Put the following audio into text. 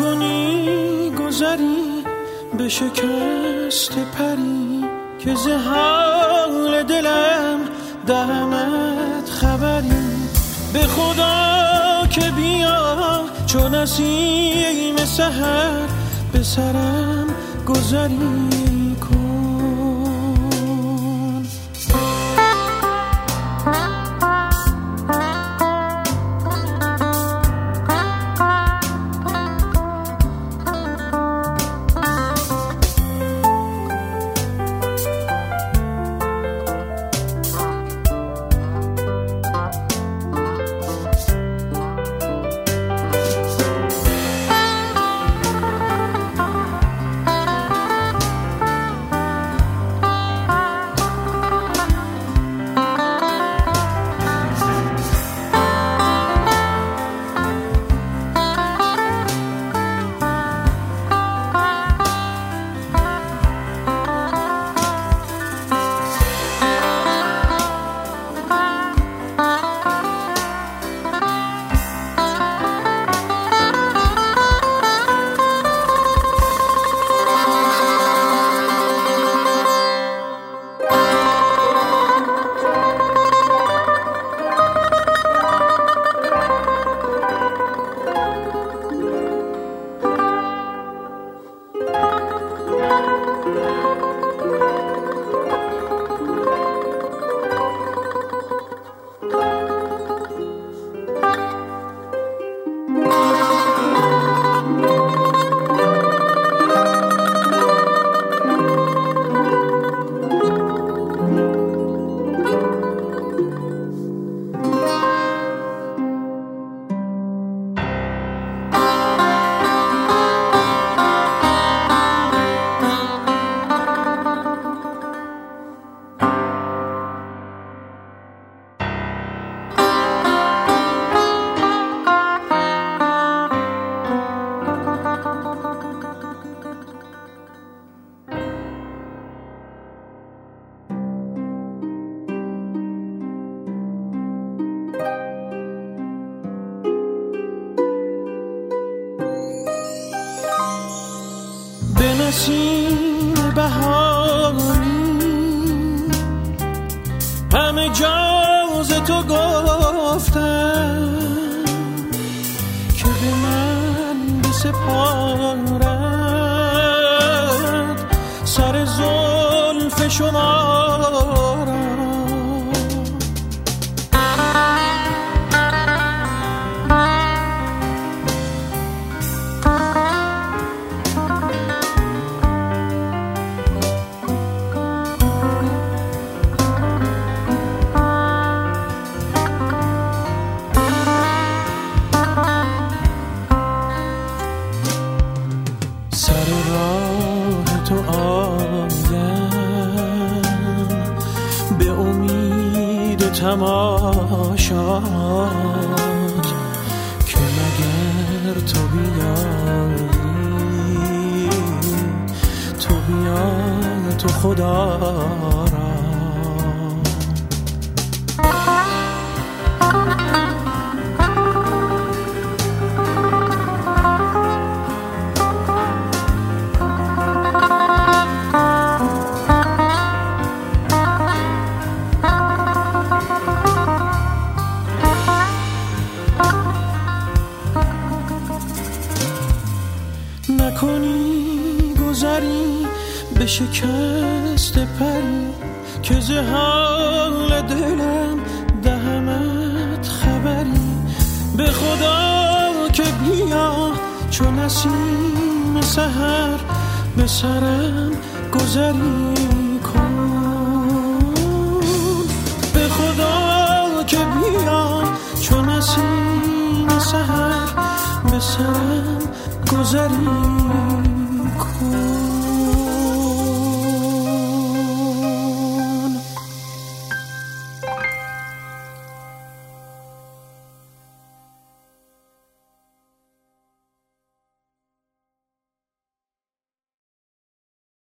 نکنی گذری به شکست پری که ز حال دلم دهمت خبری. به خدا که بیا چون نسیم سحر به سرم گذری کن. به نسیم بهاری همه جا ز تو گفتم که به من بسپارد سر زلف شما را. راه تو آیم به امید تماشات که مگر تو بیایی تو بیا تو خدا را. نکنی گذری به شکست پری که ز حال دلم دهمت خبری. به خدا که بیا چون نسیم سحر به سرم گذری کن. به خدا که بیا چون نسیم سحر به سرم گذری